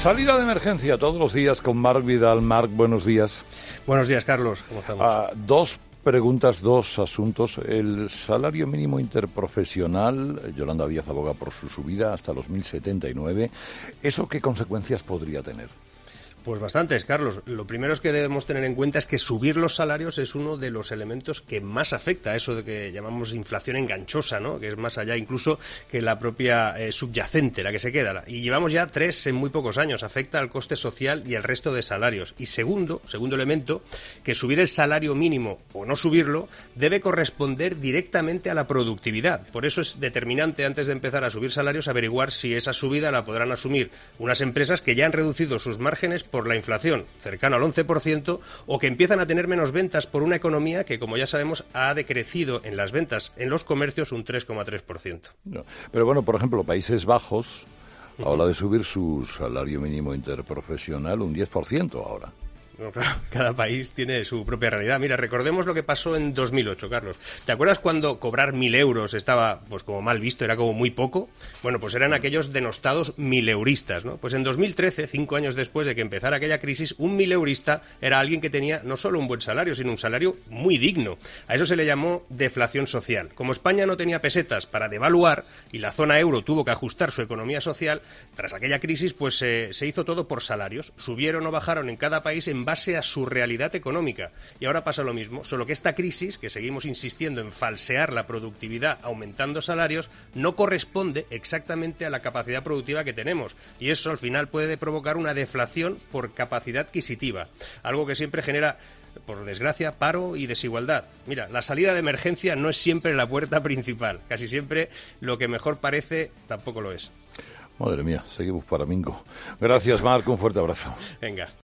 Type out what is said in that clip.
Salida de emergencia todos los días con Marc Vidal. Marc, buenos días. Buenos días, Carlos. ¿Cómo estamos? Dos preguntas, dos asuntos. El salario mínimo interprofesional, Yolanda Díaz aboga por su subida hasta los 1.079. ¿Eso qué consecuencias podría tener? Pues bastantes, Carlos. Lo primero es que debemos tener en cuenta es que subir los salarios es uno de los elementos que más afecta a eso de que llamamos inflación enganchosa, ¿no? Que es más allá incluso que la propia subyacente, la que se queda. Y llevamos ya 3 en muy pocos años. Afecta al coste social y el resto de salarios. Y segundo elemento, que subir el salario mínimo o no subirlo debe corresponder directamente a la productividad. Por eso es determinante, antes de empezar a subir salarios, averiguar si esa subida la podrán asumir unas empresas que ya han reducido sus márgenes por la inflación, cercano al 11%, o que empiezan a tener menos ventas por una economía que, como ya sabemos, ha decrecido en las ventas en los comercios un 3,3%. No, pero bueno, por ejemplo, Países Bajos habla de subir su salario mínimo interprofesional un 10% ahora. No, claro, cada país tiene su propia realidad. Mira, recordemos lo que pasó en 2008, Carlos. ¿Te acuerdas cuando cobrar 1.000 euros estaba pues como mal visto, era como muy poco? Bueno, pues eran aquellos denostados mileuristas, ¿no? Pues en 2013, 5 años después de que empezara aquella crisis, un mileurista era alguien que tenía no solo un buen salario, sino un salario muy digno. A eso se le llamó deflación social. Como España no tenía pesetas para devaluar y la zona euro tuvo que ajustar su economía social, tras aquella crisis pues se hizo todo por salarios. Subieron o bajaron en cada país en base a su realidad económica. Y ahora pasa lo mismo, solo que esta crisis, que seguimos insistiendo en falsear la productividad aumentando salarios, no corresponde exactamente a la capacidad productiva que tenemos. Y eso al final puede provocar una deflación por capacidad adquisitiva, algo que siempre genera, por desgracia, paro y desigualdad. Mira, la salida de emergencia no es siempre la puerta principal. Casi siempre lo que mejor parece tampoco lo es. Madre mía, seguimos para Mingo. Gracias, Marc, un fuerte abrazo. Venga.